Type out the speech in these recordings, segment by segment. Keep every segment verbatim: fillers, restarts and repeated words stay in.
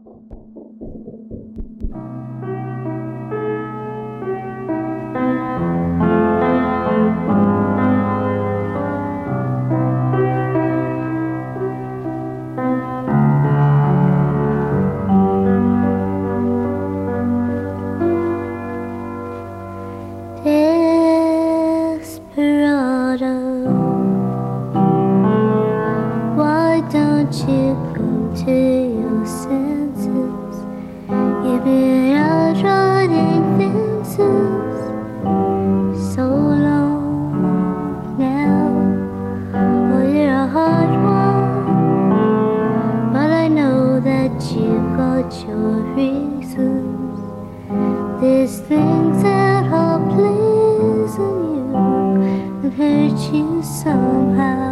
Desperado, why don't you come to your senses? You've been out running fences so long now. Oh, you're a hard one, but I know that you've got your reasons. There's things that are pleasing you and hurt you somehow.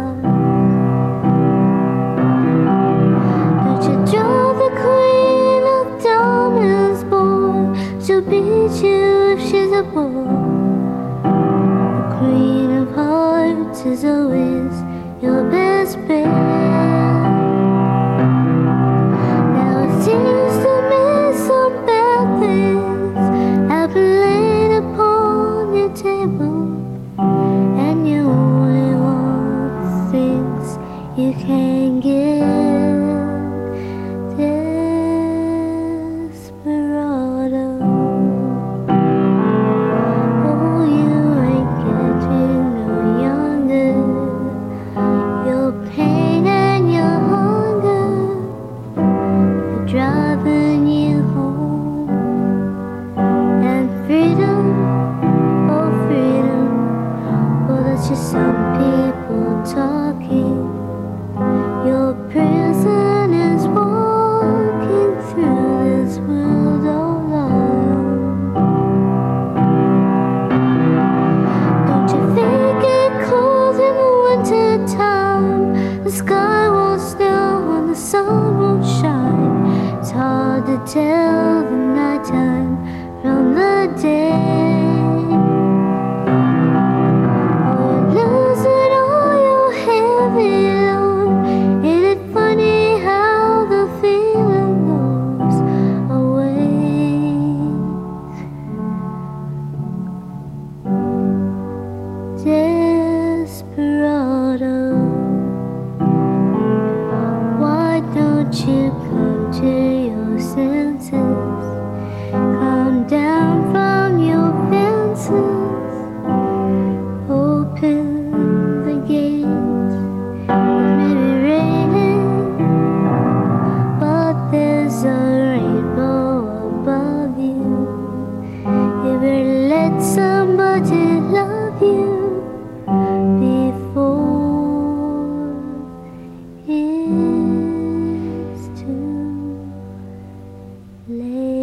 Don't you draw the queen of diamonds, boy? She'll beat you if she's a boy. The queen of hearts is always your best bet. Now it seems to me some bad things have been laid upon your table, and you only want things you can get. Desperado, oh, you ain't getting no younger. Your pain and your hunger are driving you home. And freedom, oh freedom, well that's just some people talking. Your prison is walking through this world alone. Don't you think it cold in the winter time? The sky won't snow and the sun won't shine. It's hard to tell the nighttime from the day. Oh, you're losing all your heavy load. Ain't it funny how the feeling goes away? Desperado, why don't you come to your senses? Come down from your fences, open the gates. It may be raining, but there's a rainbow above you. You better let somebody love you before it's too late.